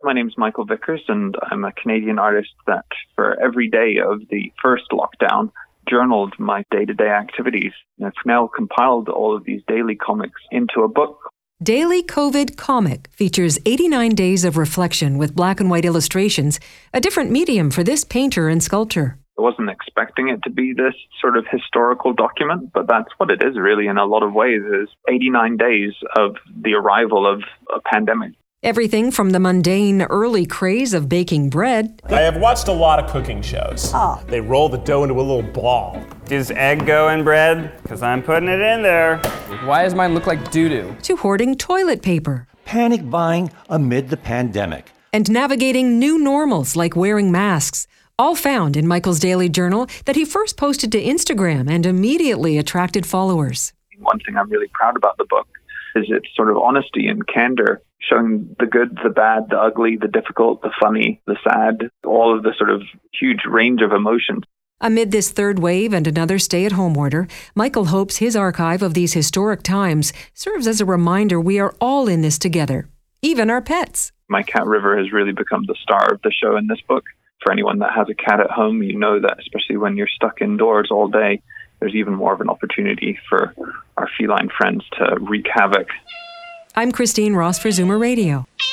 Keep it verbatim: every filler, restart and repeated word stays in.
My name's Michael Vickers, and I'm a Canadian artist that, for every day of the first lockdown, journaled my day-to-day activities. And I've now compiled all of these daily comics into a book. Daily COVID Comic features eighty-nine days of reflection with black and white illustrations, a different medium for this painter and sculptor. I wasn't expecting it to be this sort of historical document, but that's what it is really in a lot of ways, is eighty-nine days of the arrival of a pandemic. Everything from the mundane early craze of baking bread. I have watched a lot of cooking shows. Oh. They roll the dough into a little ball. Does egg go in bread? Because I'm putting it in there. Why does mine look like doo-doo? To hoarding toilet paper. Panic buying amid the pandemic. And navigating new normals like wearing masks. All found in Michael's daily journal that he first posted to Instagram and immediately attracted followers. One thing I'm really proud about the book is its sort of honesty and candor, showing the good, the bad, the ugly, the difficult, the funny, the sad, all of the sort of huge range of emotions. Amid this third wave and another stay-at-home order, Michael hopes his archive of these historic times serves as a reminder we are all in this together, even our pets. My cat River has really become the star of the show in this book. For anyone that has a cat at home, you know that especially when you're stuck indoors all day, there's even more of an opportunity for our feline friends to wreak havoc. I'm Christine Ross for Zoomer Radio.